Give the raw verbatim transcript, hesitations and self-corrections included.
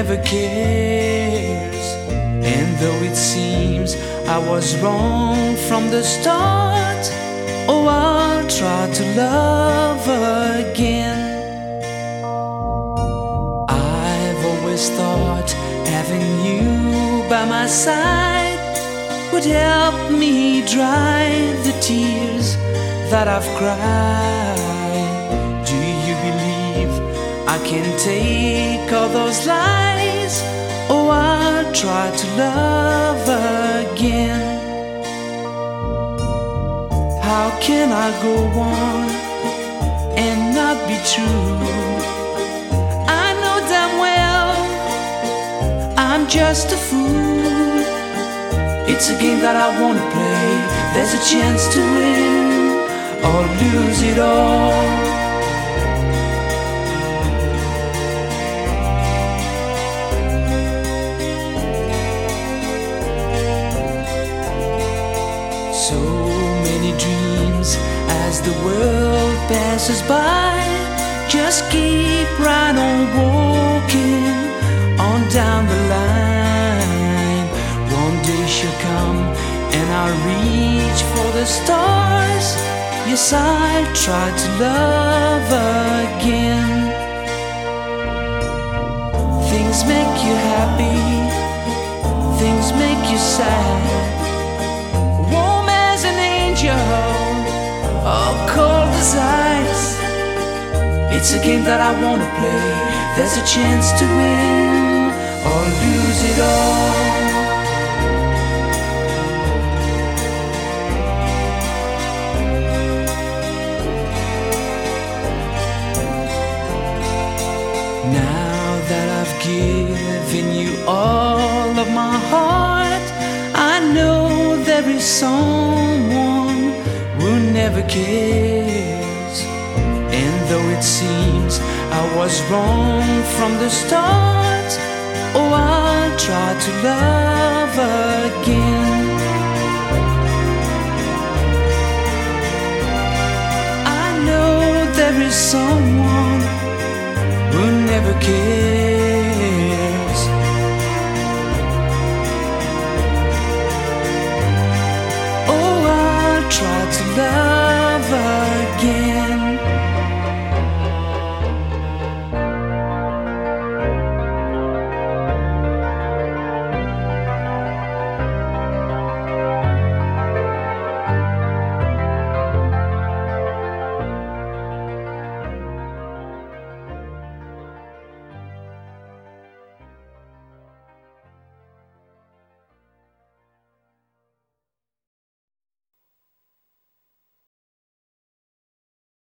never cares. And though it seems I was wrong from the start, oh, I'll try to love again. I've always thought having you by my side would help me dry the tears that I've cried. Do you believe I can take all those lies? Oh, I'll try to love again. How can I go on and not be true? I know damn well I'm just a fool. It's a game that I wanna play. There's a chance to win or lose it all. So many dreams as the world passes by. Just keep right on walking on down the line. One day she'll come and I'll reach for the stars. Yes, I'll try to love again. Things make you happy, things make you sad. Warm as an angel, or cold as ice. It's a game that I wanna play. There's a chance to win or lose it all. Now that I've given you all of my heart, I know there is someone who never cares. And though it seems I was wrong from the start, oh, I'll try to love again. I know there is someone who never cares.